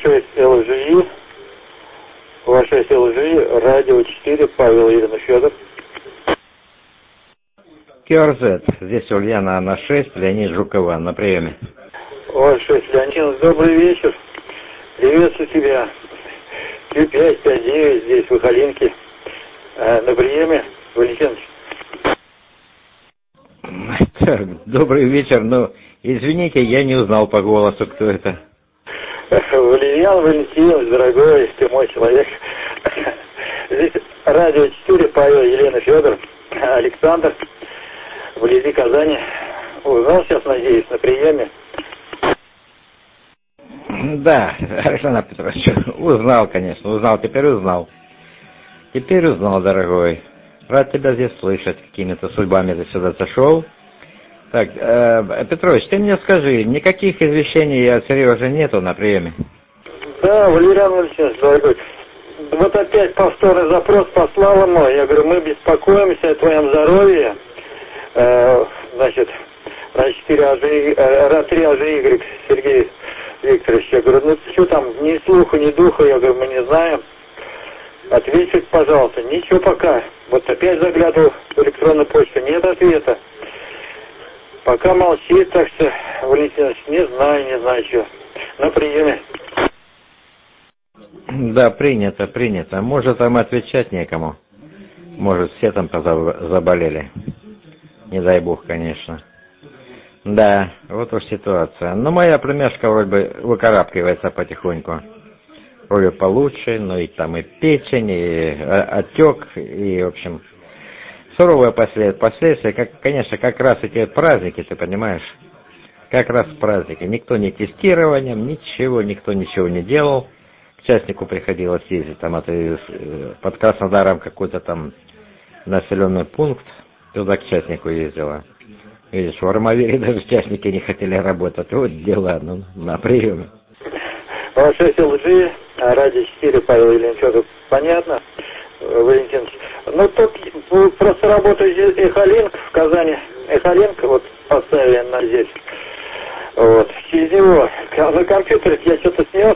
6 ЛЖИ, радио 4, Павел Ирина Федор. КРЗ, здесь Ульяна на 6, Леонид Жукова на приеме. О6, Леонид, добрый вечер. Приветствую тебя. Q5, 5-9, здесь в Ихалинке. На приеме, Валентин. Так, добрый вечер, но извините, я не узнал по голосу, кто это. Валерьян Валентинович, дорогой, ты мой человек. Здесь радио 4, Павел, Елена Федор, Александр, вблизи Казани. Узнал сейчас, надеюсь, на приеме? Да, Александр Петрович, узнал, конечно, теперь узнал. Теперь узнал, дорогой. Рад тебя здесь слышать, какими-то судьбами ты сюда зашел. Так, Петрович, ты мне скажи, никаких извещений от Сережи нету на приеме? Да, Валерьян Валентинович, дорогой. Вот опять повторный запрос послал ему. Я говорю, мы беспокоимся о твоем здоровье. Значит, РА3АЖY Сергей Викторович. Я говорю, ну что там, ни слуха, ни духа. Я говорю, мы не знаем. Ответьте, пожалуйста. Ничего пока. Вот опять заглядывал в электронную почту. Нет ответа. Пока молчит, так что, Валентинович, не знаю, что. На приеме. Да, принято. Может, там отвечать некому. Может, все там заболели. Не дай бог, конечно. Да, вот уж ситуация. Но моя племяшка вроде бы выкарабкивается потихоньку. Вроде получше, но и там и печень, и отек, и, в общем, суровые последствия. Конечно, как раз эти праздники, ты понимаешь? Как раз праздники. Никто не тестированием, никто ничего не делал. К частнику приходилось ездить, там под Краснодаром какой-то там населенный пункт, туда к частнику ездила. Видишь, в Армавире даже частники не хотели работать. Вот дела, ну, на приеме. 6 ЛЖ, радио 4, Павел Ильинчев, понятно, Валентинович. Ну, тут просто работает Эхолинк в Казани. Эхолинк, вот, поставили на здесь. Вот, через него, на компьютере я что-то снес,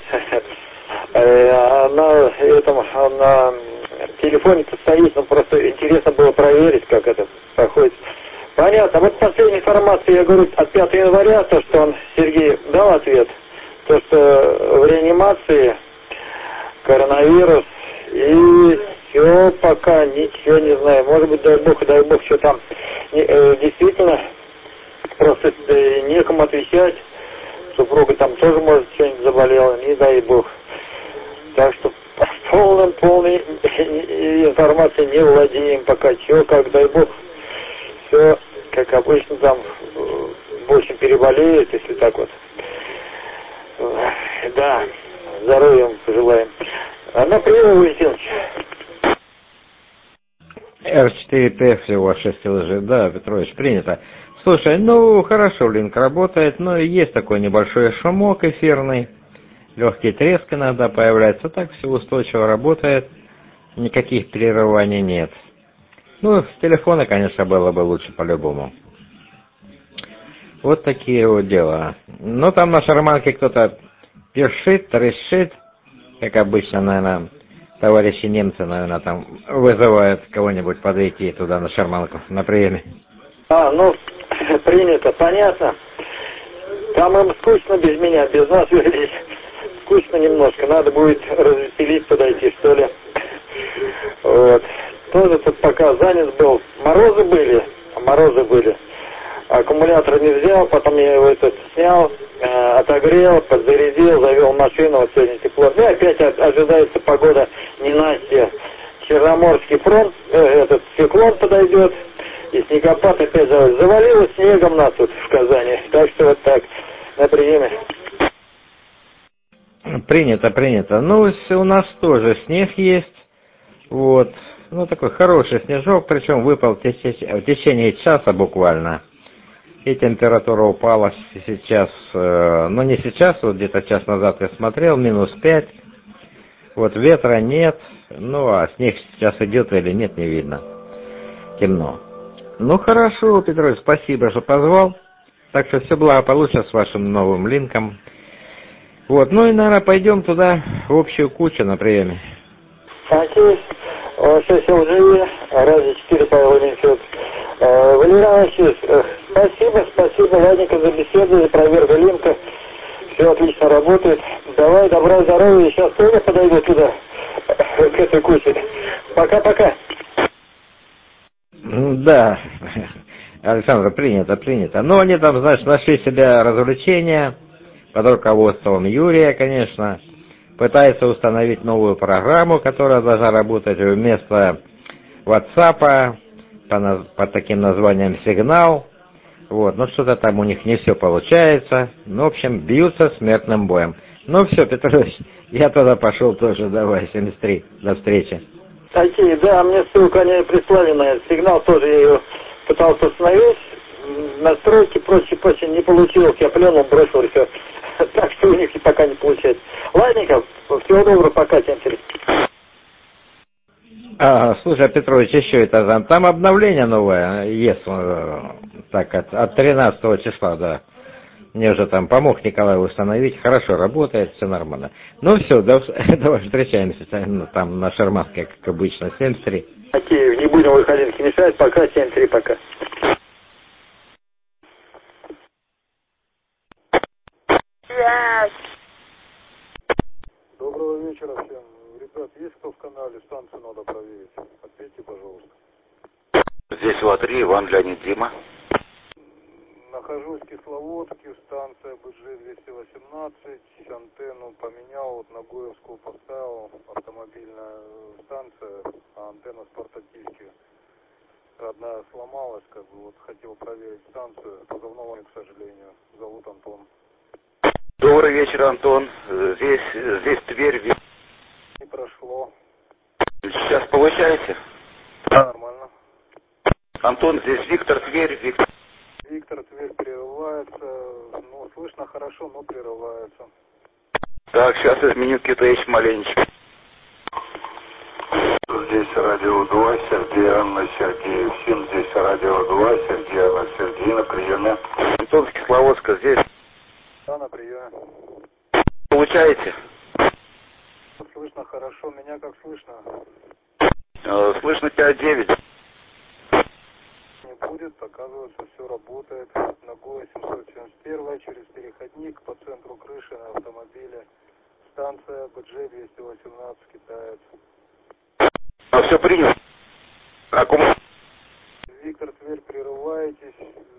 на телефоне-то стоит, но просто интересно было проверить, как это проходит. Понятно. Вот последняя информация, я говорю, от 5 января, то, что он, Сергей, дал ответ, то, что в реанимации коронавирус, и все, пока ничего не знаю. Может быть, дай бог, что там действительно просто некому отвечать. Супруга там тоже, может, что-нибудь заболела, не дай бог. Так что полной информацией не владеем пока. Чего, как, дай бог, все, как обычно, там больше переболеет, если так вот. Да, здоровья вам пожелаем. На прием, Валентинович. Р4Т всего 6 ЛЖ, да, Петрович, принято. Слушай, ну, хорошо, линк работает, но есть такой небольшой шумок эфирный, легкий треск иногда появляется, так все устойчиво работает, никаких прерываний нет. Ну, с телефона, конечно, было бы лучше по-любому. Вот такие вот дела. Ну, там на шарманке кто-то пишет, трещит, как обычно, наверное, товарищи немцы, наверное, там вызывают кого-нибудь подойти туда на шарманку, на приеме. Ну, принято, понятно. Там им скучно без меня, без нас, вернее, скучно немножко. Надо будет развеселить, подойти, что ли. Вот. Тоже тут пока занят был. Морозы были. Аккумулятор не взял, потом я его снял, отогрел, подзарядил, завел машину, вот сегодня тепло. И опять ожидается погода ненастья. Черноморский фронт, циклон подойдет, и снегопад опять завалило снегом нас тут в Казани. Так что вот так, на приеме. Принято. Ну, у нас тоже снег есть, вот. Ну, такой хороший снежок, причем выпал в течение часа буквально. И температура упала сейчас, ну не сейчас, вот где-то час назад я смотрел, -5. Вот ветра нет, ну а снег сейчас идет или нет, не видно. Темно. Ну хорошо, Петрович, спасибо, что позвал. Так что все благополучно с вашим новым линком. Вот, ну и, наверное, пойдем туда в общую кучу на приеме. Окей. Сейчас уже ради 4 Павел Минфилд. Валерий Иванович, спасибо, ладненько за беседу, за проверку линка. Все отлично работает. Давай, добра, здоровья. Сейчас тоже подойду туда, к этой куче. Пока-пока. Да, Александр, принято. Но они там, знаешь, нашли себе развлечения под руководством Юрия, конечно. Пытаются установить новую программу, которая должна работать вместо WhatsApp под таким названием «Сигнал». Вот, но что-то там у них не все получается. Ну, в общем, бьются смертным боем. Ну все, Петрович, я туда пошел тоже, давай, 73, до встречи. Окей, да, мне ссылку они прислали на этот сигнал, тоже я ее пытался установить. Настройки, прочее, не получилось, я плену бросил и все. Так что у них и пока не получается. Ладненько, всего доброго, пока, всем через. Слушай, Петрович, еще это там обновление новое есть, так, от 13 числа, да. Мне уже там помог Николай установить, хорошо работает, все нормально. Ну все, давай встречаемся там на Шарманской, как обычно, 73. Окей, не будем выходить мешать, пока, 73, пока. Доброго вечера всем. Ребят, есть кто в канале? Станцию надо проверить. Ответьте, пожалуйста. Здесь Ла-3, Иван Леонид Дима. Нахожусь в Кисловодске, станция БЖ-218. Антенну поменял, вот на Гоевскую поставил. Автомобильная станция, а антенна с портативки. Родная сломалась, как бы, вот хотел проверить станцию. Позывного, к сожалению. Зовут Антон. Добрый вечер, Антон. Здесь Тверь. Не прошло. Сейчас получаете? Да, нормально. Антон, здесь Виктор, Тверь. Виктор, Тверь прерывается. Ну, слышно хорошо, но прерывается. Так, сейчас изменю QTH маленечко. Здесь радио 2, Сергей, Анна, Сергей. Всем здесь радио 2, Сергей, Анна, Сергей, на приеме. Антон с Кисловодска, здесь. Да, на приеме. Получаете? Слышно хорошо, меня как слышно? Слышно 5-9. Не будет, оказывается, все работает. На ГОЭ 771 через переходник по центру крыши на автомобиле. Станция БЖ-218, китаец. Все принял. Виктор, Тверь, прерываетесь.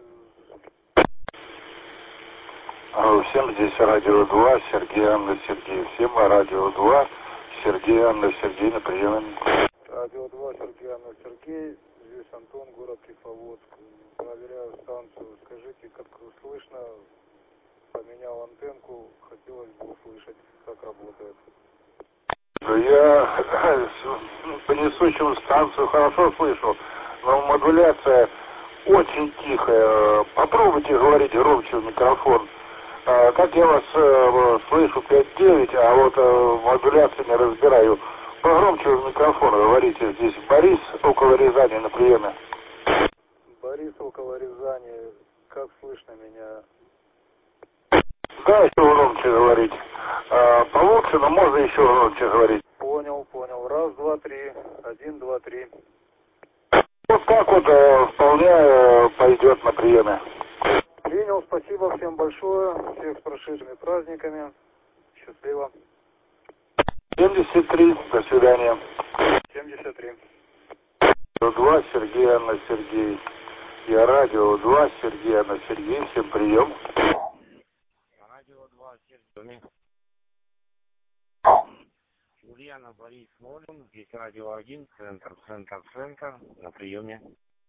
Всем здесь радио 2, Сергей, Анна, Сергей. Всем радио 2, Сергей, Анна, Сергей, на приеме. Радио 2, Сергей, Анна, Сергей. Здесь Антон, город Кисловодск. Проверяю станцию. Скажите, как слышно? Поменял антенку. Хотелось бы услышать, как работает. Я по несущему станцию хорошо слышу, но модуляция очень тихая. Попробуйте говорить громче в микрофон. Как я вас слышу 5-9, а вот модуляцию не разбираю. Погромче в микрофон говорите. Здесь Борис около Рязани на приеме. Борис около Рязани. Как слышно меня? Да, еще громче говорить. Получше, но можно еще громче говорить. Понял. Раз, два, три. 1, 2, 3. Вот так вот вполне пойдет на приеме. Принял, спасибо всем большое. Всех с прошедшими праздниками. Счастливо. 73, до свидания. 73. Радио 2, Сергей, Анна, Сергей. Я радио 2, Сергей, Анна, Сергей. Всем прием. Радио 2, Сергей. Ульяна, Борис, Молин. Здесь радио 1, центр, на приеме.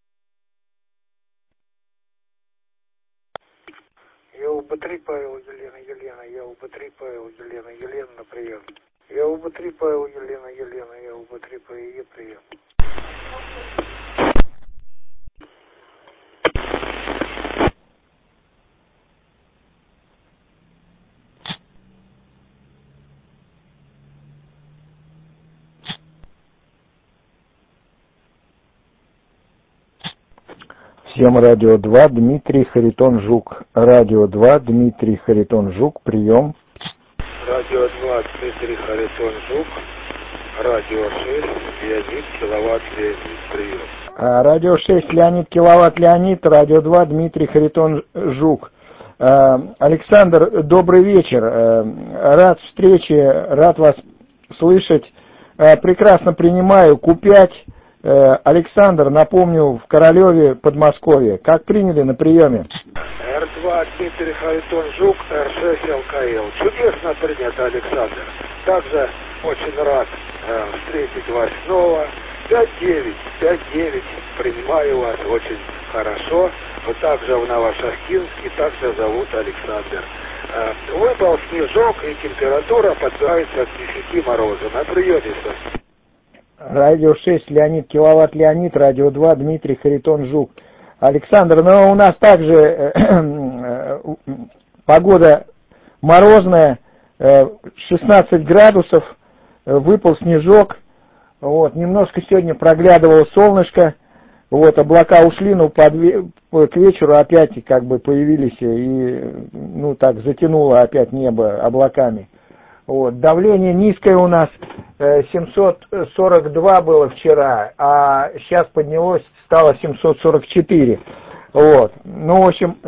Я УБ-3 Павел, Елена, я УБ-3 Павел, Елена на прием. Я УБ-3 Павел, Елена, я УБ-3 ПЕ прием. Всем радио 2, Дмитрий Харитон Жук. Радио 2, Дмитрий Харитон Жук, прием. Радио 2, Дмитрий Харитон Жук. Радио 6, Леонид, Киловатт, Леонид, прием. Радио 6, Леонид, Киловатт, Леонид. Радио 2, Дмитрий Харитон Жук. Александр, добрый вечер. Рад встрече, рад вас слышать. Прекрасно принимаю. Q5. Александр, напомню, в Королеве, Подмосковье. Как приняли на приеме? Р2, Дмитрий Харитон Жук, Р6, ЛКЛ. Чудесно принято, Александр. Также очень рад встретить вас снова. 5-9, принимаю вас очень хорошо. Вот также в Новошахтинске, также зовут Александр. Выпал снежок и температура подбирается от 10 мороза. На приеме, сэр. Радио 6, Леонид, Киловатт, Леонид. Радио 2, Дмитрий Харитон Жук. Александр, ну у нас также погода морозная, 16 градусов, выпал снежок, вот, немножко сегодня проглядывало солнышко, вот, облака ушли, но к вечеру опять как бы появились и, ну, так, затянуло опять небо облаками. Вот, давление низкое у нас, 742 было вчера, а сейчас поднялось, стало 744. Вот. Ну, в общем,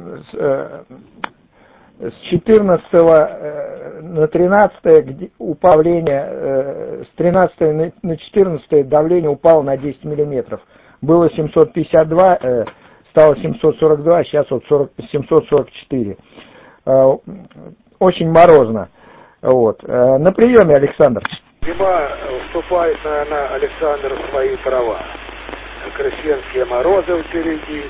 с 14 на 13 давление, с 13 на 14 давление упало на 10 миллиметров. Было 752, стало 742, а сейчас вот 744. Очень морозно. Вот. На приеме, Александр. Зима вступает, наверное, Александр, в свои права. Крещенские морозы впереди.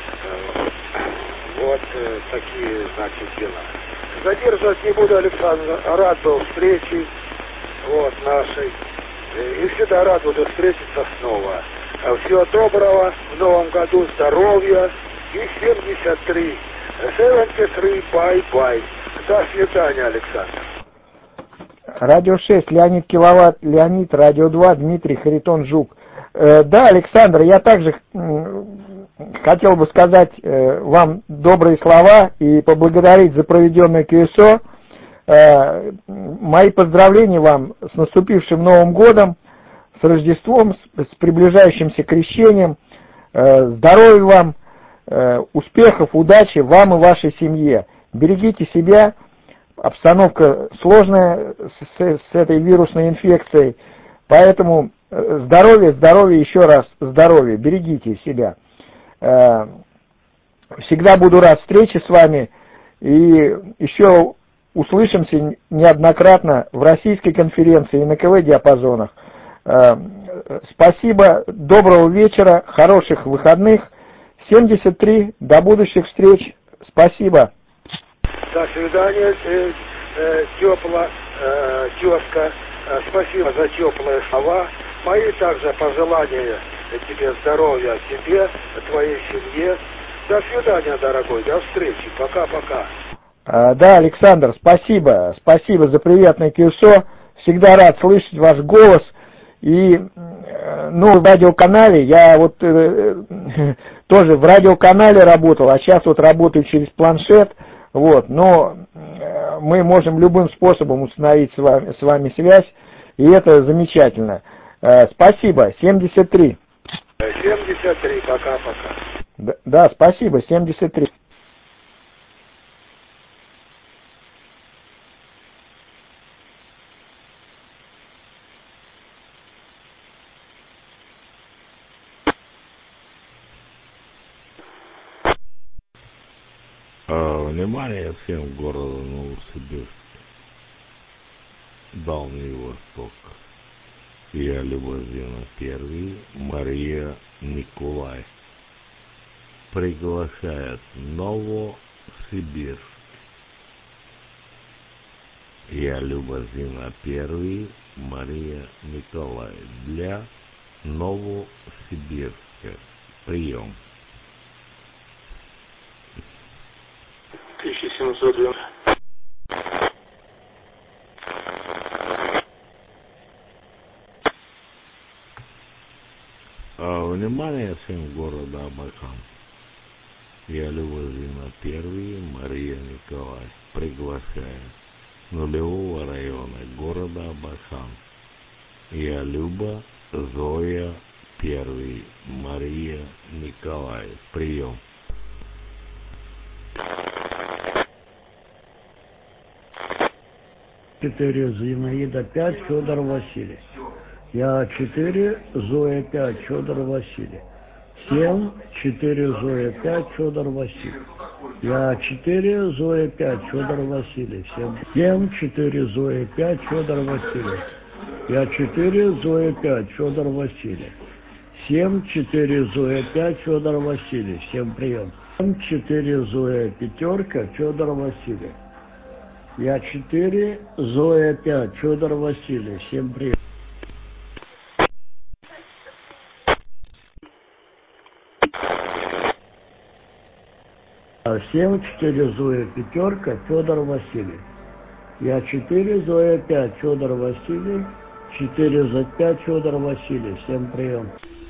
Вот такие, значит, дела. Задерживать не буду, Александр. Рад был встрече вот, нашей. И всегда рад буду встретиться снова. Всего доброго, в новом году здоровья и 73. 73, бай-бай. До свидания, Александр. Радио 6, Леонид, Киловатт, Леонид. Радио 2, Дмитрий Харитон Жук. Да, Александр, я также хотел бы сказать вам добрые слова и поблагодарить за проведенное КСО. Мои поздравления вам с наступившим Новым годом, с Рождеством, с приближающимся крещением. Здоровья вам, успехов, удачи вам и вашей семье. Берегите себя, обстановка сложная с этой вирусной инфекцией, поэтому здоровье, еще раз здоровье, берегите себя. Всегда буду рад встрече с вами и еще услышимся неоднократно в российской конференции и на КВ-диапазонах. Спасибо, доброго вечера, хороших выходных. 73, до будущих встреч. Спасибо. До свидания, тезка. Спасибо за теплые слова. Мои также пожелания тебе здоровья, тебе, твоей семье. До свидания, дорогой, до встречи. Пока-пока. Да, Александр, спасибо. Спасибо за приятное КСО. Всегда рад слышать ваш голос. И, ну, в радиоканале, я вот тоже в радиоканале работал, а сейчас вот работаю через планшет. Вот, но мы можем любым способом установить с вами связь, и это замечательно. Спасибо, 73. 73, пока-пока. Да, спасибо, 73. Внимание всем городу Новосибирск, Дальний Восток. Я Любозина I, Мария Николай. Приглашает Новосибирск. Я Любозина I, Мария Николай. Для Новосибирска. Прием. 1700. Внимание всем города Абакан. Я Любозина I, Мария Николай. Приглашаю нулевого района города Абакан. Я Люба, Зоя, Первый, Мария, Николай. Прием. Четыре, Зинаида 5, Федор Василий. Я 4, Зоя 5, Федор Василий. 7, 4, Зоя 5, Федор Василий. Я 4, Зоя 5, Федор Василий. 7, 4, Зоя 5, Федор Василий. Я 4, Зоя 5, Федор Василий. 7, 4, Зоя 5, Федор Василий. Всем прием. 7, 4, Зоя пятерка, Федор Василий. Я 4, Зоя 5, Федор Василий. Всем прием. 7, 4, Зоя пятерка, Федор Василий. Я 4, Зоя 5, Федор Василий. 4 за 5, Федор Василий. Всем прием.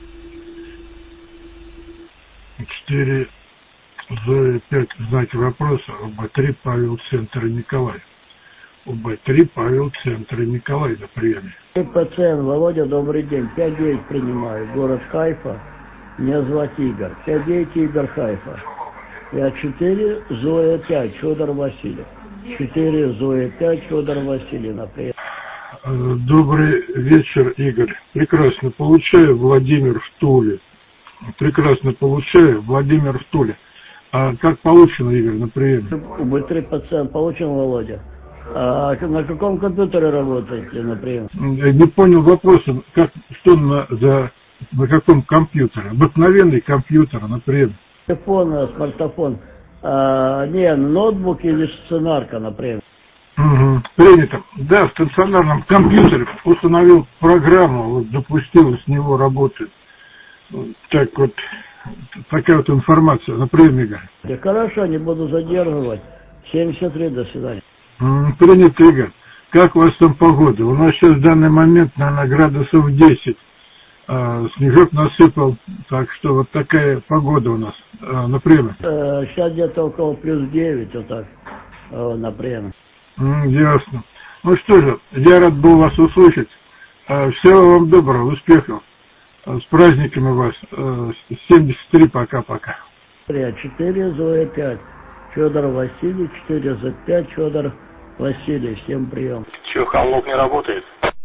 4, Зоя 5, знаки вопроса. УБ-3, Павел, Центр, Николай. УБ-3, Павел, Центр, Николай на приеме. Пациент, Володя, добрый день. 5-9 принимаю. Город Хайфа. Меня зовут Игорь. 5-9, Игорь, Хайфа. Я 4, Зоя 5, Федор Василий. 4, Зоя 5, Федор Василий на прием. Добрый вечер, Игорь. Прекрасно получаю, Владимир в Туле. Прекрасно получаю, Владимир в Туле. А как получено, Игорь, на приеме? УБ-3 пациент получен, Володя. А на каком компьютере работаете на прием? Не понял вопроса, что на каком компьютере? Обыкновенный компьютер на прием. Телефон, смартфон. Не, ноутбук или стационарка, например. Угу. Принято. Да, в стационарном компьютере установил программу, вот запустил, с него работает. Так вот, такая вот информация на прием, Игорь. Хорошо, не буду задерживать. 73, до свидания. Принято, Игорь. Как у вас там погода? У нас сейчас в данный момент, наверное, градусов 10. Снежок насыпал, так что вот такая погода у нас на приеме. Сейчас где-то около плюс 9, вот так, на приеме. Ясно. Ну что же, я рад был вас услышать. Всего вам доброго, успехов. С праздниками вас. 73, пока-пока. 4, Зоя 5, Федор Василий, 4 за 5, Федор Василий. Всем прием. Че, Холмов не работает?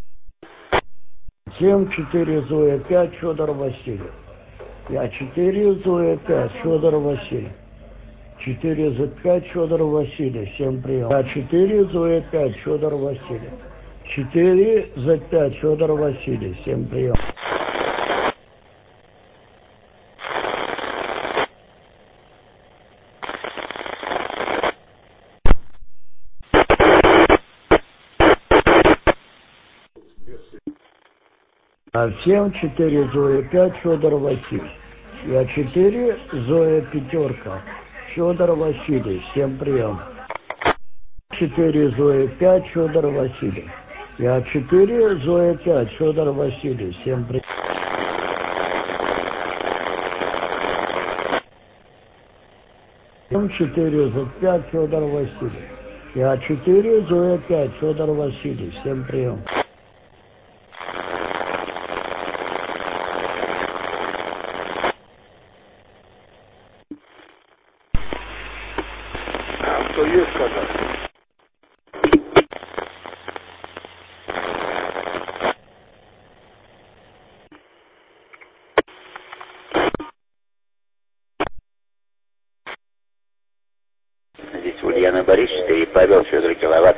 7, 4, Зоя 5, Федор Василий. Я 4, Зоя 5, Федор Василий. 4 за 5, Федор Василий. Всем прием. Я 4, Зоя 5, Федор Василий. 4 за 5, Федор Василий. Всем прием. Всем 4, Зоя 5, Федор Василий. Я 4, Зоя пятерка, Федор Василий. Всем прием. 4, Зоя 5, Федор Василий. Я 4, Зоя 5, Федор Василий. Всем прием. 4 за 5, Федор Василий. Я 4, Зоя 5, Федор Василий. Всем прием. Кто есть, когда? Здесь Ульяна Борисовна и Павел Федор Киловатт.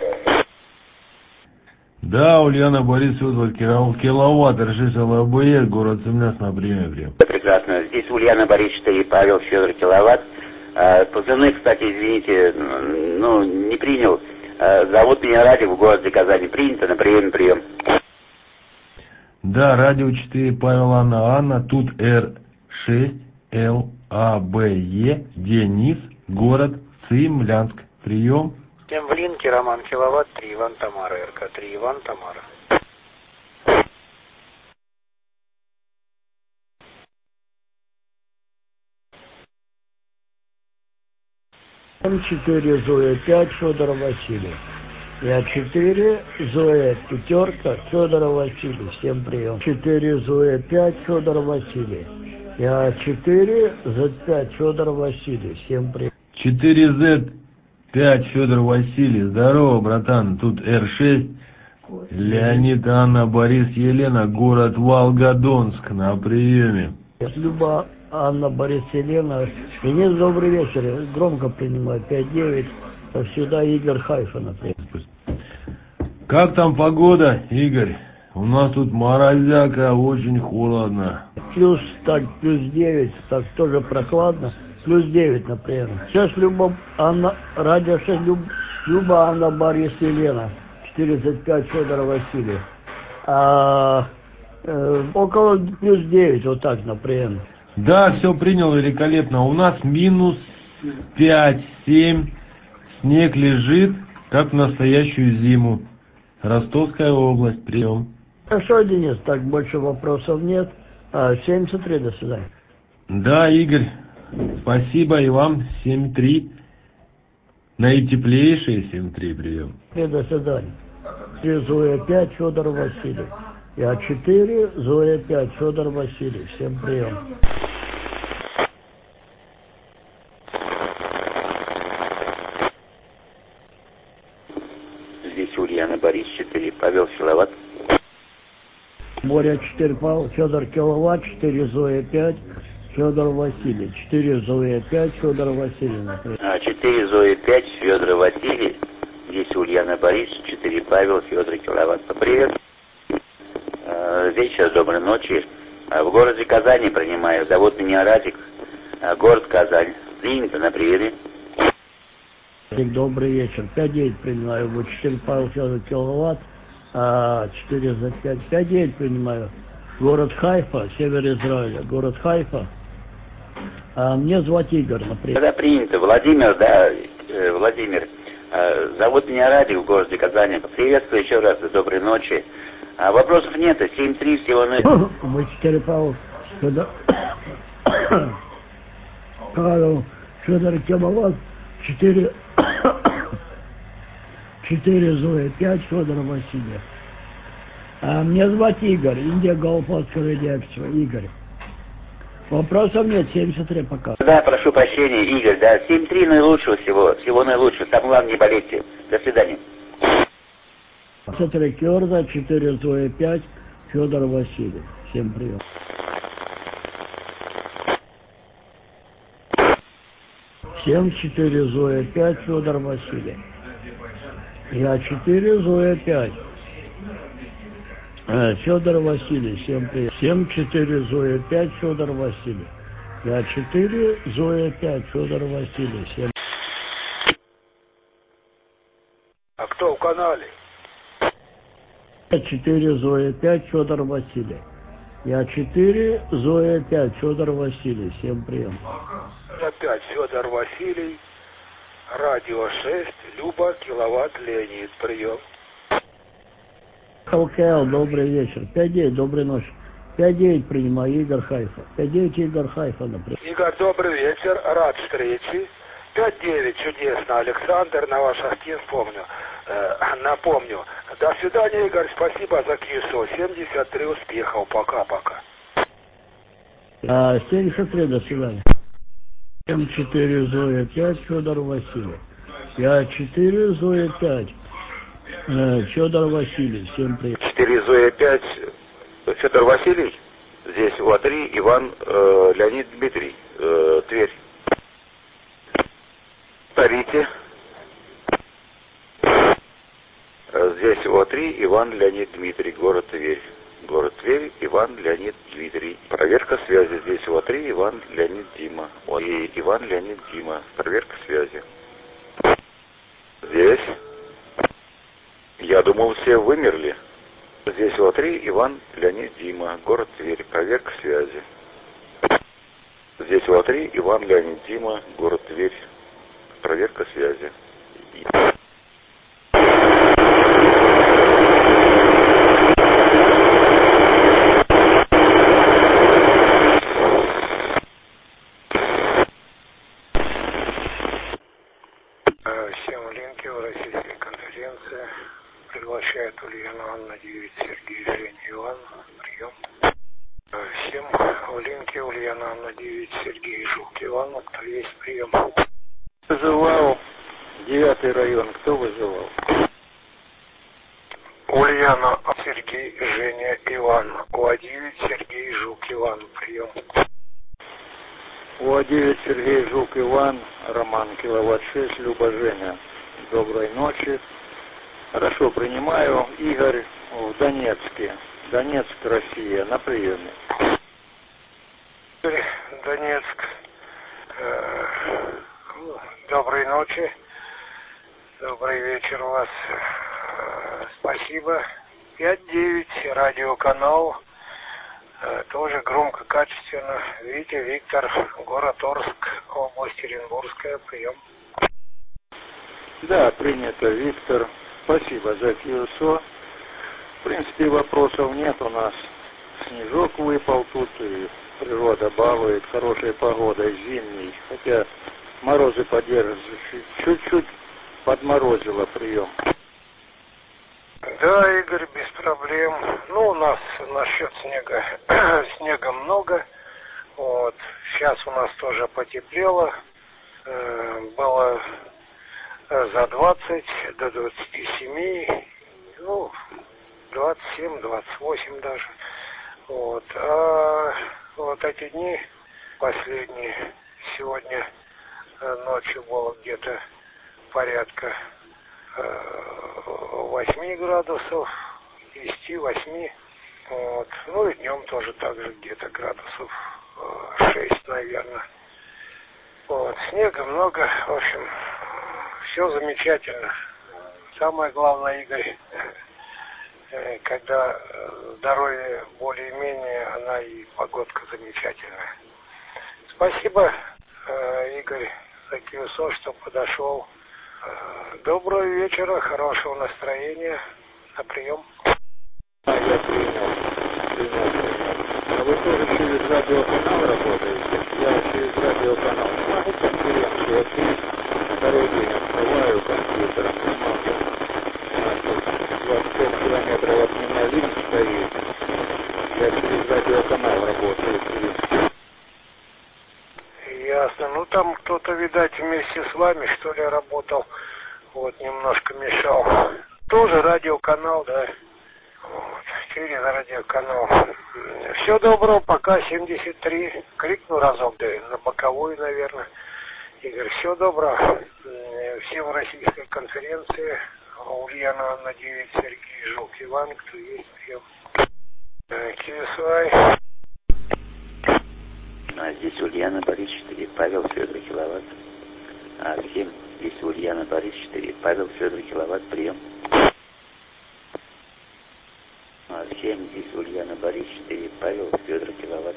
Да, Ульяна Борисовна, Киловатт, РЖ ЛБЕ, город Семнадцать на приеме. Прекрасно. Здесь Ульяна Борисовна и Павел Федор Киловатт. Позывной, кстати, извините, не принял. Зовут меня Радик в городе Казани. Принято на прием. Да, радио 4, Павел Анна, тут Р6, ЛАБЕ, Денис, город Цимлянск. Прием. Тем в линке Роман Киловатт, 3 Иван Тамара, РК3 Иван Тамара. 4, Зоя 5, Федор Василий. Я 4, Зоя, пятерка, Федор Василий, всем прием. 4, Зоя, 5, Федор Василий. Я 4, Z5, Федор Василий, всем прием. 4Z5, Федор Василий. Здорово, братан. Тут R6. Леонид, Анна, Борис, Елена. Город Волгодонск. На приеме. Люба, Анна, Борис, Елена. Денис, добрый вечер. Громко принимаю. 5-9. Сюда Игорь Хайфа, например. Как там погода, Игорь? У нас тут морозяка, очень холодно. Плюс 9, так тоже прохладно. Плюс 9, например. Сейчас Люба, Анна, радио 6, Люба, Анна, Борис, Елена. 45, Федор Василий. Около плюс 9, вот так, например. Да, все принял великолепно. У нас минус 5-7. Снег лежит, как в настоящую зиму. Ростовская область, прием. Хорошо, Денис, так больше вопросов нет. 73, до свидания. Да, Игорь, спасибо и вам. 7-3. Наитеплейшие 7-3, прием. До свидания. 3, Зоя 5, Федор Василий. Я 4, Зоя 5, Федор Василий. Всем прием. Здесь Ульяна Борис, 4, Павел Киловатт. Боря 4, Павел, Федор Киловатт, 4, Зоя 5, Федор Василий. 4, Зоя 5, Федор Василий, например. 4, Зоя 5, Федор Василий. Здесь Ульяна Борис, 4, Павел, Федор Киловатт. Привет. Вечер, доброй ночи. В городе Казани принимаю. Зовут меня Радик. Город Казань. Принято на приеме. Добрый вечер. 5-9 принимаю. 4, Павел, Федор Киловатт. 4 за 5. 5-9 принимаю. Город Хайфа, север Израиля. Город Хайфа. Мне звать Игорь, например. Когда принято. Владимир, да, Владимир. Зовут меня Радик в городе Казани. Приветствую еще раз. Доброй ночи. Вопросов нет. 7-3 всего на... 4, Павел, Федор... Павел, Федор Киловатт. 4... 4, Зоя 5, Федора Василия. Меня звать Игорь. Индия, Галфатская радиоактива. Игорь. Вопросов нет. 73 пока. Да, прошу прощения, Игорь. Да, 7-3 наилучшего всего. Всего наилучшего. Самое главное, не болейте. До свидания. 4, Киорда, 4, Зоя 5, Федор Василий. Всем привет. Всем 4, Зоя 5, Федор Василий. Я 4, Зоя 5. Федор Василий, всем привет. 7, 4, Зоя 5, Федор Василий. Я 4, Зоя 5, Федор Василий. Всем... А кто в канале? 4, Зоя 5, Федор Василий. Я 4, Зоя 5, Федор Василий. Всем прием. Опять Федор Василий. Радио 6, Люба, Киловатт, Леонид. Прием. ЛКЛ, добрый вечер. 5-9, доброй ночи. 5-9 принимаю, Игорь Хайфа. 5-9, Игорь Хайфа, например. Игорь, добрый вечер. Рад встрече. 5-9, чудесно. Александр, на ваш актив помню. Напомню. До свидания, Игорь. Спасибо за КИСО. 73 успехов. Пока-пока. 73, до свидания. 7-4, Зоя 5, Федор Василий. Я 4, Зоя 5. Федор Василий, всем привет. 4, Зоя 5, Федор Василий. Здесь УА-3, Иван, Леонид, Дмитрий, Тверь. Повторите. Здесь УА-3, Иван, Леонид, Дмитрий, город Тверь. Город Тверь, Иван, Леонид, Дмитрий. Проверка связи. Здесь УА-3, Иван, Леонид, Дима. И Иван, Леонид, Дима. Проверка связи. Здесь. Я думал, все вымерли. Здесь УА-3, Иван, Леонид, Дима. Город Тверь. Проверка связи. Здесь УА-3, Иван, Леонид, Дима. Город Тверь. Проверка связи. конференция приглашает Ульяну Анна 9, Сергей, Женя, Иван. Прием. Всем в линке Ульяна Анна 9, Сергей, Жук, Иван. Кто есть, прием. Вызывал 9-й район. Кто вызывал? Ульяна, Сергей, Женя, Иван. УА9, Сергей, Жук, Иван. Прием. УА9, Сергей, Жук, Иван. Роман, киловатт 6, Люба, Женя. Доброй ночи. Хорошо, принимаю. Игорь в Донецке. Донецк, Россия. На приеме. Донецк. Доброй ночи. Добрый вечер у вас. Спасибо. 5-9, радиоканал. Тоже громко, качественно. Витя, Виктор, город Орск, область Оренбургская. Прием. Да, принято, Виктор. Спасибо за КСО. В принципе, вопросов нет у нас. Снежок выпал тут, и природа балует. Хорошая погода, зимний. Хотя морозы поддерживают. Чуть-чуть подморозило, прием. Да, Игорь, без проблем. Ну, у нас насчет снега. Снега много. Вот. Сейчас у нас тоже потеплело. Было за 20 до 27. Ну, 27, 28 даже. Вот. А вот эти дни последние, сегодня ночью было где-то порядка 8 градусов, 10-8. Вот. Ну и днем тоже так же где-то градусов 6, наверное. Вот. Снега много, в общем, все замечательно. Самое главное, Игорь, когда здоровье более-менее, она и погодка замечательная. Спасибо, Игорь, за КСО, что подошел. Доброго вечера, хорошего настроения. На прием. Я принял. А вы тоже через радиоканал работаете? Я через радиоканал. Не могу конференцию открыть. Второй день открываю компьютером. Не могу. У нас тут 25 километров от меня линк стоит. Я через радиоканал работаю. Ясно. Ну там кто-то, видать, вместе с вами, что ли, работал. Вот, немножко мешал. Тоже радиоканал, да. Вот, через радиоканал. Все доброго, пока 73. Крикну разок, да, на боковую, наверное. Игорь, все доброго. Всем российской конференции. Ульяна Анна 9, Сергей Жук, Иван, кто есть, прием. KSY. Здесь Ульяна, Борис 4, Павел, Федор, киловатт. Всем здесь Ульяна, Борис 4, Павел, Федор, киловатт, прием. Всем здесь Ульяна, Борис 4, Павел, Федор, киловатт.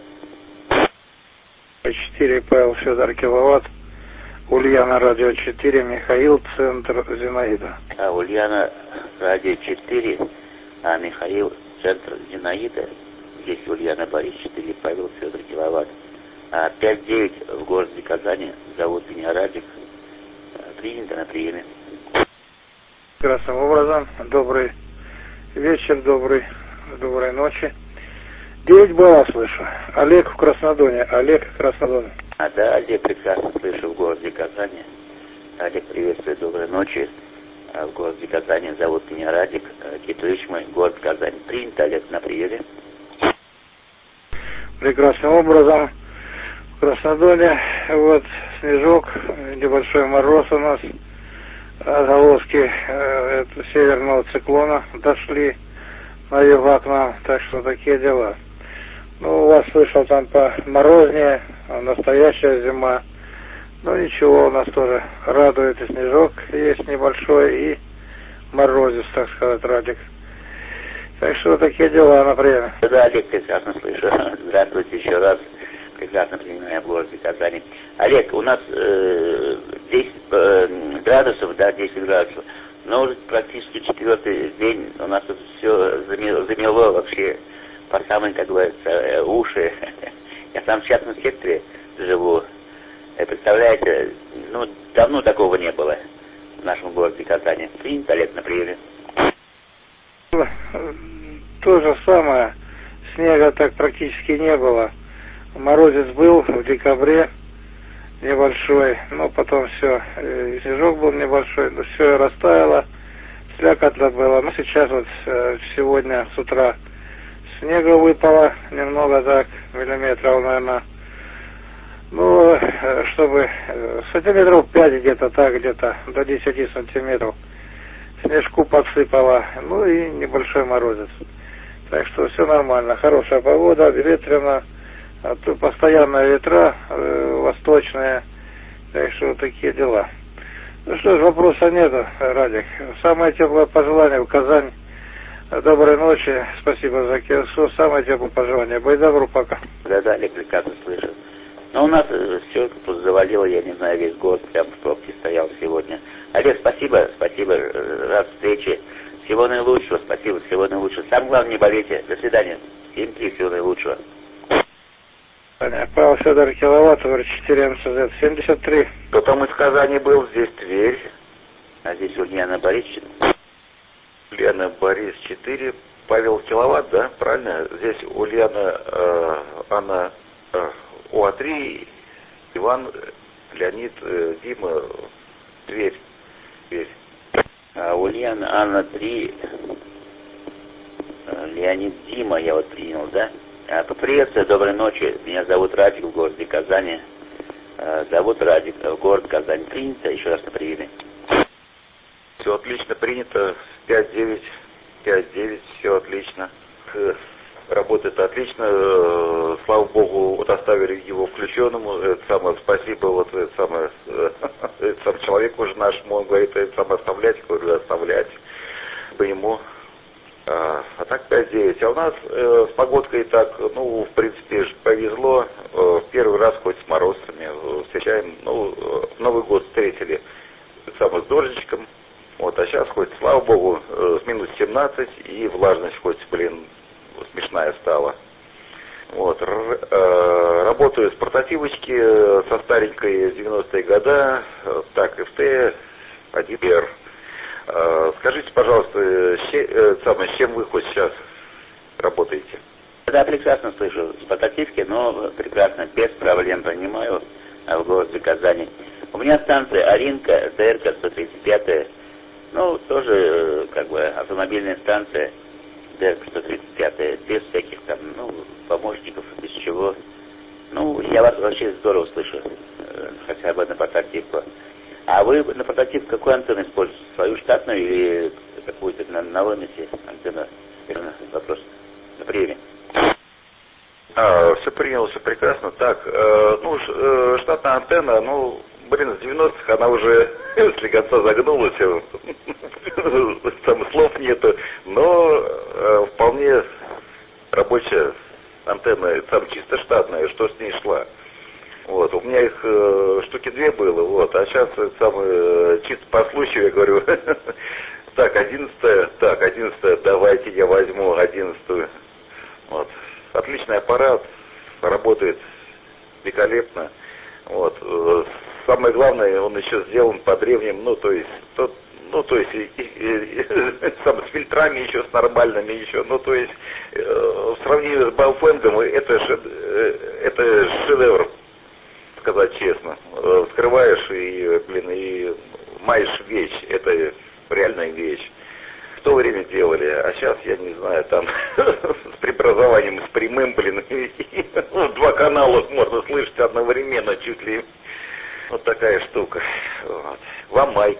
4, Павел, Федор, киловатт. Ульяна, радио 4, Михаил, центр Зинаида. Ульяна, радио 4, Михаил, центр Зинаида. Здесь Ульяна, Борис 4, Павел, Федор, киловатт. 5-9 в городе Казани. Зовут меня Радик. Принято на приеме. Красным образом. Добрый вечер, доброй ночи. 9 баллов слышу. Олег в Краснодоне. Олег в Краснодоне. Да, Олег прекрасно слышу в городе Казани. Олег, приветствую, доброй ночи. В городе Казани зовут меня Радик. Китуич мой, город Казань. Принято, Олег, на приеме. Прекрасным образом. В Краснодоне вот снежок, небольшой мороз у нас. Отголоски северного циклона дошли на юга к нам, так что такие дела. Ну, у вас слышал там по морознее, настоящая зима. Ну ничего, у нас тоже радует и снежок есть небольшой, и морозец, так сказать, Радик. Так что такие дела, например. Да, Олег, прекрасно слышу. Здравствуйте еще раз. Прекрасно принимаем в городе Казани. Олег, у нас 10 градусов, да, 10 градусов. Но уже практически 4-й день у нас тут все замело вообще по самые, как говорится, уши. Я сам в частном секторе живу. Представляете, ну, давно такого не было. нашем городе Казани. Принято, Олег, на приеме. То же самое. Снега так практически не было. Морозец был в декабре небольшой, но потом все, снежок был небольшой, но все растаяло, слякотно было. Но сейчас вот сегодня с утра снега выпало немного, так, миллиметров, наверное. Ну, чтобы сантиметров 5 где-то, так, где-то до 10 сантиметров. Снежку подсыпало, ну и небольшой морозец. Так что все нормально, хорошая погода, ветрено, постоянные ветра восточные, так что вот такие дела. Ну что ж, вопроса нету, Радик. Самое теплое пожелание в Казань. Доброй ночи, спасибо за КСО, самое теплое пожелание. Будь добру, пока. Да, Олег, прекрасно слышу. Но у нас все завалило, я не знаю, весь город прям в пробке стоял сегодня. Олег, спасибо, рад встрече. Всего наилучшего, спасибо, всего наилучшего. Самое главное, не болейте. До свидания. 7-3, всего наилучшего. Павел Федор Киловатт, 4 МСЗ, 73. Кто там из Казани был? Здесь Тверь. А здесь Ульяна Борис 4. Ульяна Борис 4. Павел Киловатт, да? Правильно? Здесь Ульяна Анна УА3, Иван, Леонид, Дима, Тверь. Ульяна Анна 3, Леонид, Дима, я вот принял, да? Поприветствую, доброй ночи. Меня зовут Радик, в городе Казани. Зовут Радик, город Казань. Принято, еще раз на приеме. Все отлично, принято. 5-9, все отлично. Работает отлично. Слава Богу, вот оставили его включенным. Это самое, спасибо, вот это самое, сам человек уже нашему, он говорит, это самое оставлять, говорю, оставлять по ему. А так 5-9. А у нас с погодкой так, ну, в принципе, повезло. Первый раз хоть с морозцами встречаем. Ну, Новый год встретили самое с дождичком. Вот, а сейчас хоть, слава богу, с минус 17 и влажность хоть, смешная стала. Вот, работаю с портативочки, со старенькой 90-е года, так, FT, 1R. Скажите, пожалуйста, с чем вы хоть сейчас работаете? Да, прекрасно слышу с портативки, но прекрасно, без проблем принимаю в городе Казани. У меня станция Аринка, ТРК 135, ну, тоже, как бы, автомобильная станция, ТРК 135, без всяких там, ну, помощников, без чего. Ну, я вас вообще здорово слышу, хотя бы на портативку. А вы на портатив какую антенну используете? Свою штатную или какую-то на выносе антенну? Вопрос на приеме. Все принял, все прекрасно. Так, штатная антенна, ну, с 90-х она уже слегка загнулась, там слов нету, но вполне рабочая антенна, там чисто штатная, что с ней шла. Вот, у меня их штуки 2 было, вот, а сейчас чисто по случаю я говорю, так, 11-я, давайте я возьму 11-ю. Вот, отличный аппарат, работает великолепно, вот, самое главное, он еще сделан по древним, с фильтрами еще, с нормальными еще, в сравнении с Баофенгом, это шедевр, сказать честно. Вскрываешь и маешь вещь, это реальная вещь. В то время делали, а сейчас, я не знаю, там с преобразованием, с прямым, 2 канала можно слышать одновременно, чуть ли. Вот такая штука. Вот. Вам майк.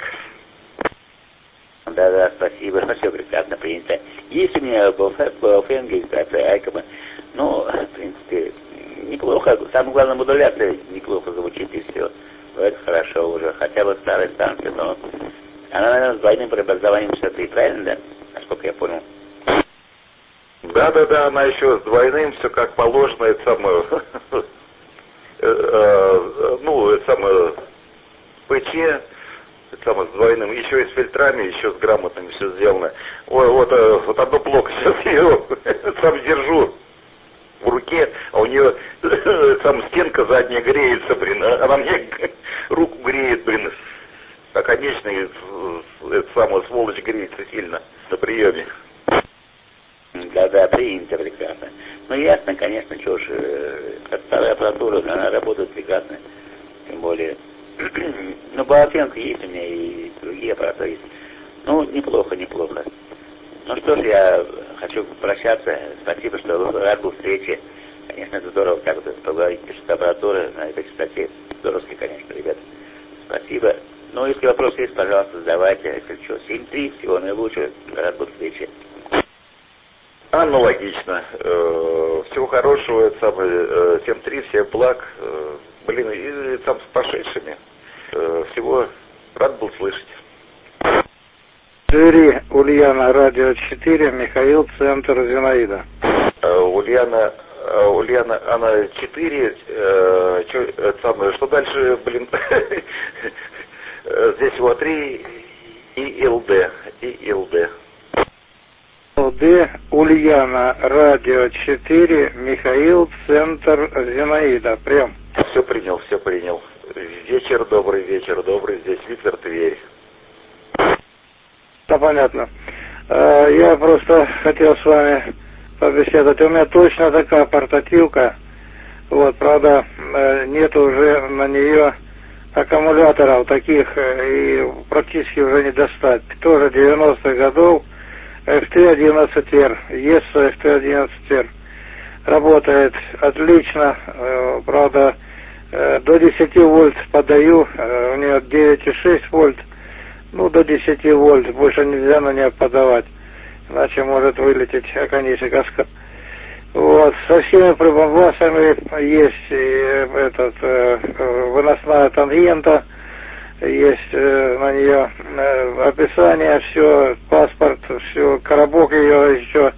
Да, спасибо. Ну, все прекрасно принято. Есть у меня Баофенг, регистрация Айкома. Ну, в принципе, неплохо. Самое главное, модуляция неплохо звучит, и все. Это хорошо уже. Хотя бы старая станция, но она, наверное, с двойным преобразованием частоты, правильно, да? Насколько я понял. Да, она еще с двойным, все как положено, это самое, ПЧ, это самое, с двойным, еще и с фильтрами, еще с грамотными все сделано. Ой, вот одно плохо, сейчас я ее сам держу в руке, а у нее стенка задняя греется, она мне руку греет, оконечный самое, сволочь греется сильно на приеме. Да, принято прекрасно. Ну, ясно, конечно, что ж, старая аппаратура, она работает прекрасно. Тем более, ну, Балатенко есть у меня и другие аппаратуры есть. Ну, неплохо. Ну что ж, я хочу прощаться. Спасибо, что рад был встрече. Конечно, это здорово, как бы поговорить, что аппаратура на этой частоте. Здоровски, конечно, ребят. Спасибо. Ну, если вопросы есть, пожалуйста, задавайте. Если что, 7-3, всего наилучшего. Рад был встрече. Аналогично. Всего хорошего, это самое, 7-3, всех благ. Блин, и там с прошедшими. Всего рад был слышать. Двери Ульяна, радио 4, Михаил, центр Зинаида. Ульяна, она 4, что дальше, блин, здесь всего 3 и ЛД. ЛД, Ульяна, радио 4, Михаил, центр Зинаида. Прием. Все принял. Вечер добрый, здесь Виктор, Тверь. Да, понятно. Я просто хотел с вами побеседовать. У меня точно такая портативка. Вот, правда, нет уже на нее аккумуляторов таких и практически уже не достать. Тоже 90-х годов. FT11R. Есть FT11R. Работает отлично. Правда, до 10 вольт подаю. У нее 9,6 вольт. Ну, до 10 вольт. Больше нельзя на нее подавать. Иначе может вылететь оконечный каскад. Вот. Со всеми прибамбасами есть выносная тангента. Есть на нее описание, все, паспорт, все, коробок ее еще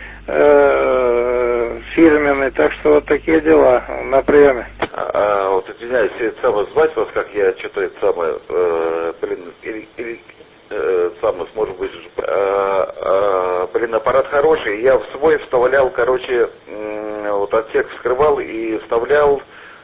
фирменный, так что вот такие дела на приеме. Вот извиняюсь, это самое, звать вас, как я что-то это самое, может быть, аппарат хороший, я в свой вставлял, короче, вот отсек вскрывал и вставлял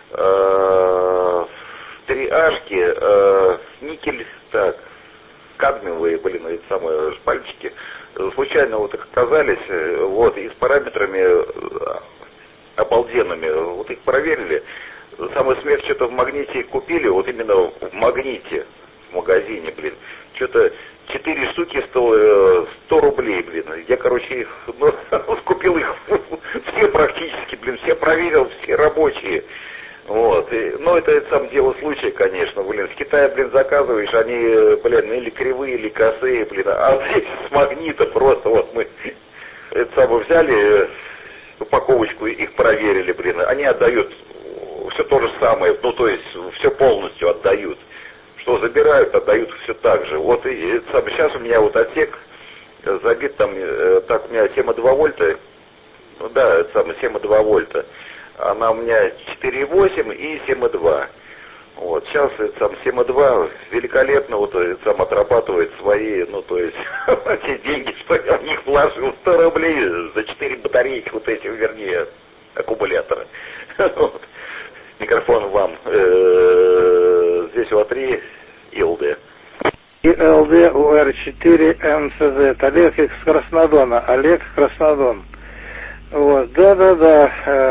3 ашки, никель, так, кадмиевые, эти самые шпальчики, случайно вот их оказались, вот, и с параметрами обалденными, вот их проверили. Самое смерть, что-то в магните купили, вот именно в магните, в магазине, что-то 4 штуки стоило 100 рублей, Я, короче, их, купил их все практически, все проверил, все рабочие. Вот, это сам дело случая, конечно, с Китая, заказываешь, они, или кривые, или косые, а здесь с магнита просто, вот мы взяли упаковочку, их проверили, они отдают все то же самое, то есть все полностью отдают, что забирают, отдают все так же, вот, и сейчас у меня вот отсек забит, там, так, у меня 7,2 вольта, 7,2 вольта, она у меня 4,8 и 7,2. Вот, сейчас 7,2 великолепно отрабатывает свои, те деньги, что я в них вложил, 100 рублей за 4 батарейки вернее, аккумулятора. Микрофон вам. Здесь УА3 и ЛД. И ЛД УР4 МЦЗ. Олег из Краснодона. Олег Краснодон. Вот, да.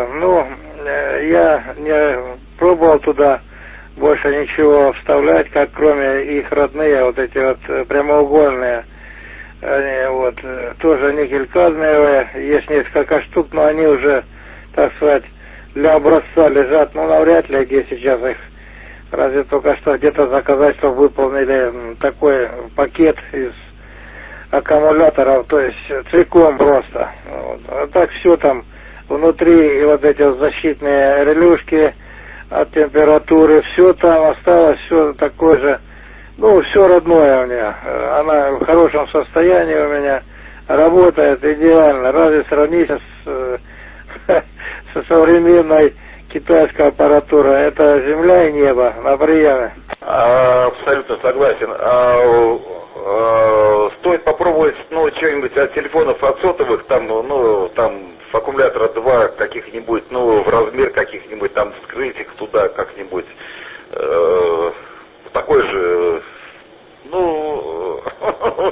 Я не пробовал туда больше ничего вставлять, как кроме их родные, эти прямоугольные. Они тоже никель-кадмиевые. Есть несколько штук, но они уже, так сказать, для образца лежат. Навряд ли где сейчас их. Разве только что где-то заказать, чтобы выполнили такой пакет из аккумуляторов, то есть целиком просто. А так все там внутри, и эти защитные релюшки от температуры, все там осталось, все такое же, все родное у меня. Она в хорошем состоянии у меня, работает идеально. Разве сравнить со современной китайской аппаратурой? Это земля и небо на приеме. Абсолютно согласен. Стоит попробовать, что-нибудь от телефонов, от сотовых, там аккумулятора 2 каких-нибудь, в размер каких-нибудь, там вскрыть их туда как-нибудь, такой же,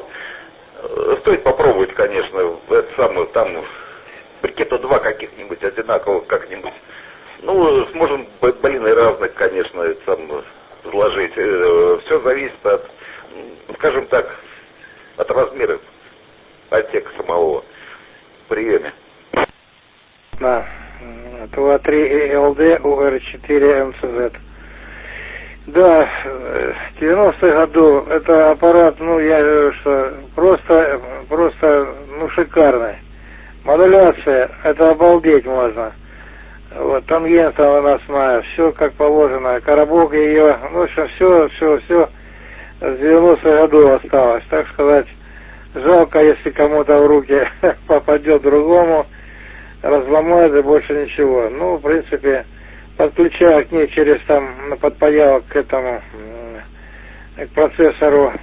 одинаково как-нибудь. Ну, сможем, блин, и разных, конечно, там сложить. Все зависит от, скажем так, от размера отсека самого в приеме. Да, ТВ-3 ЛД УР-4 МЦЗ. Да, в 90-х году это аппарат, ну, я говорю, что просто, ну, шикарный. Модуляция, это обалдеть можно. Вот, тангенция наносная, все как положено, коробок ее, ну, в общем, все с 90-х годов осталось. Так сказать, жалко, если кому-то в руки попадет другому, разломает и больше ничего. Ну, в принципе, подключая к ней через там подпаялок к этому, к процессору,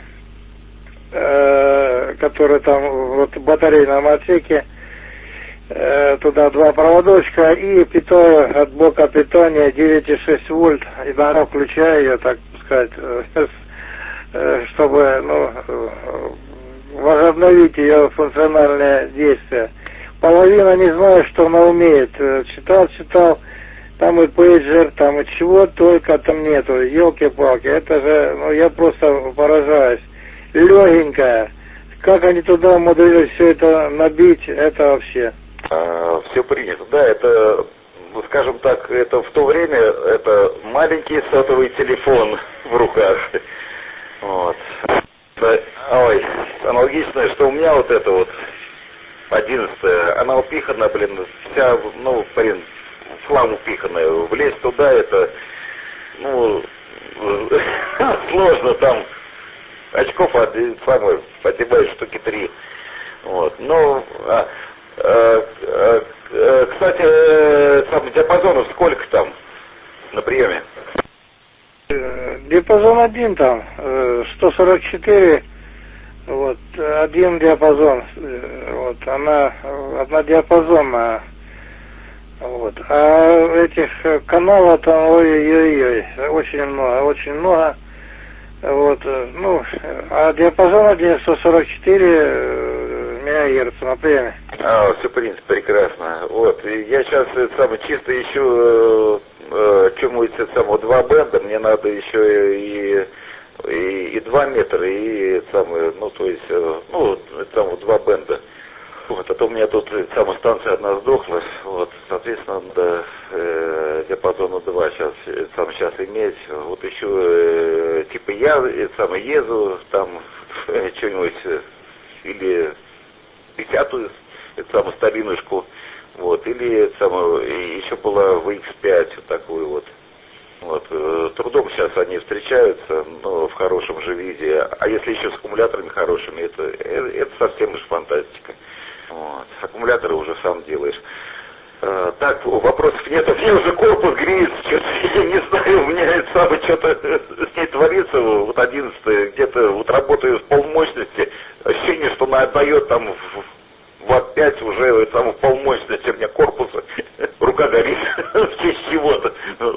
который там вот в батарейном отсеке, туда два проводочка и питаю от блока питания 9,6 вольт, иногда включаю ее, так сказать, чтобы, ну, возобновить ее функциональное действие. Половина не знаю, что она умеет. Читал, там и пейджер, там и чего только там нету. Елки-палки, это же, ну, я просто поражаюсь. Легенькая. Как они туда умудрились все это набить, это вообще. Все принято. Да, это, скажем так, это в то время, это маленький сотовый телефон в руках. Вот. Ой, аналогичное, что у меня вот это вот 11-я, она упихана, блин, вся, ну, блин, в хлам упиханная. Влезть туда, это, ну, сложно, там очков, понимаешь, штуки 3. Вот. Но, кстати, там диапазонов сколько там на приеме? Диапазон один там, 144, вот, один диапазон, вот, она однодиапазонная, вот, а этих каналов там, ой-ой-ой, очень много, вот, ну, а диапазон один 144 МГц на приеме. Все, в принципе, прекрасно. Вот, я сейчас чисто ищу что-нибудь самого 2 бенда, мне надо еще и 2 метра, и самое, ну, то есть, ну, там 2 бенда. Вот, а то у меня тут станция одна сдохла, вот, соответственно, надо диапазона 2 сейчас иметь. Вот еще типа я езу, там что-нибудь, или 50-ю, старинушку, вот, или еще была VX5, вот такую вот. Вот, трудом сейчас они встречаются, но в хорошем же виде. А если еще с аккумуляторами хорошими, это совсем уж фантастика. Вот. Аккумуляторы уже сам делаешь. Так, вопросов нет. Мне уже корпус греется, что-то, я не знаю, у меня что-то с ней творится. Вот 11-я, где-то вот работаю с полмощности. Ощущение, что она отдает там Ватт 5 уже в полмощности, у меня корпуса, рука горит в честь чего-то.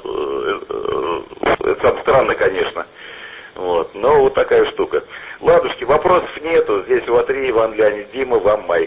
Это странно, конечно. Вот, но вот такая штука. Ладушки, вопросов нету. Здесь у А3, Иван Леонид, Дима, вам майк.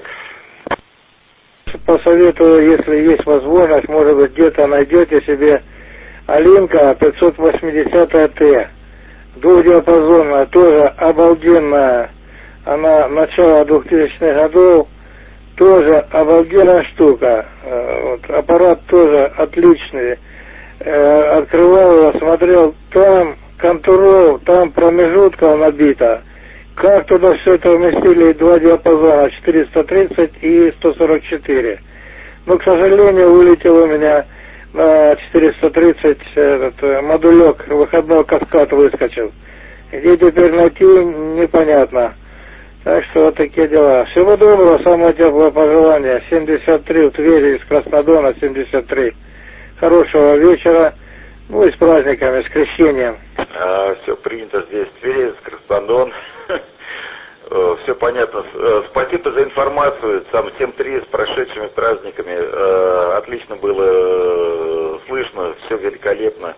Посоветую, если есть возможность, может быть, где-то найдете себе Алинка 580Т. Двухдиапазонная, тоже обалденная. Она начала 2000-х годов. Тоже обалденная штука. Вот, аппарат тоже отличный. Открывал его, смотрел, там контуров, там промежутков набито. Как туда все это уместили 2 диапазона, 430 и 144. Но, к сожалению, вылетел у меня на 430 этот модулек, выходной каскад выскочил. Где теперь найти, непонятно. Так что вот такие дела. Всего доброго, самое теплое пожелание. 73 в Твери, из Краснодона, 73. Хорошего вечера. Ну и с праздниками, с крещением. Все принято здесь в Твери, с Краснодон. Все понятно. Спасибо за информацию. Всем 3 с прошедшими праздниками. Отлично было слышно, все великолепно.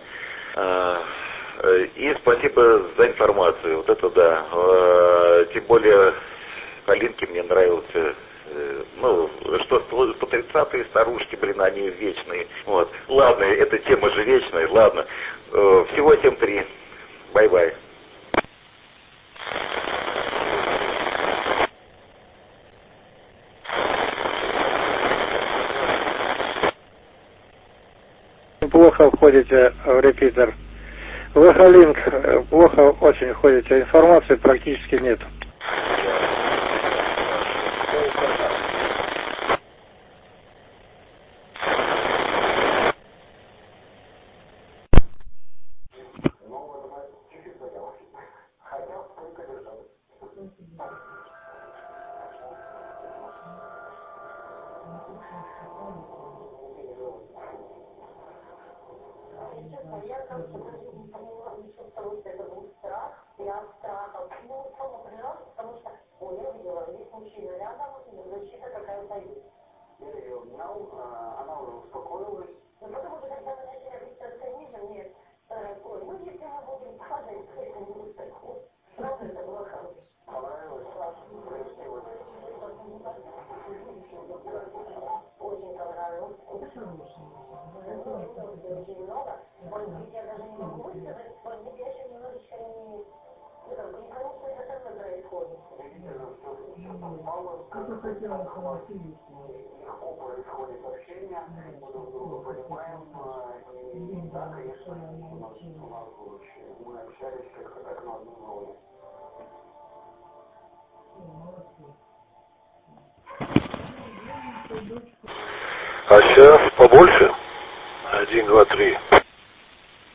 И спасибо за информацию. Вот это да. Тем более Алинке мне нравился, ну, что по 30-е старушки, блин, они вечные. Вот. Ладно, эта тема же вечная, ладно. Всего 7-3. Бай-бай. Плохо входите в репитер. Лохолинк, плохо очень входите. Информации практически нет. Она уже успокоилась. Но потому что когда мы начали обращаться ниже, мне ой, ну если мы будем падать, то это не будет такого. Правда, это было хорошо. Понравилось? Очень понравилось. Очень много. Может быть, я даже не могу высказать, может быть, я еще немножечко не потому что это со мной происходит. Все совпало, легко происходит общение, мы друг друга понимаем, и да, конечно, у нас лучше. Мы общались как-то так на одной волне. А сейчас побольше? 1, 2, 3.